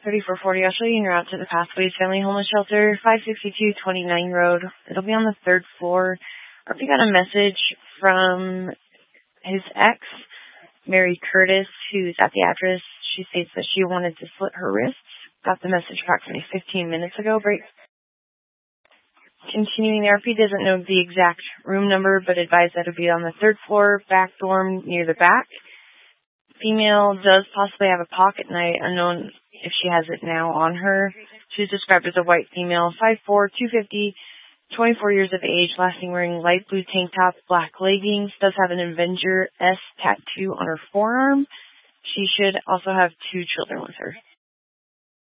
3440, I'll show you en route to the Pathways Family Homeless Shelter, 562 29 Road. It'll be on the 3rd floor. We got a message from his ex, Mary Curtis, who's at the address. She states that she wanted to slit her wrists. Got the message approximately 15 minutes ago. Continuing, the RP doesn't know the exact room number, but advised that it'll be on the 3rd floor, back dorm near the back. Female does possibly have a pocket knife, unknown if she has it now on her. She's described as a white female, 5'4", 250, 24 years of age, last seen wearing light blue tank top, black leggings, does have an Avenger S tattoo on her forearm. She should also have 2 children with her.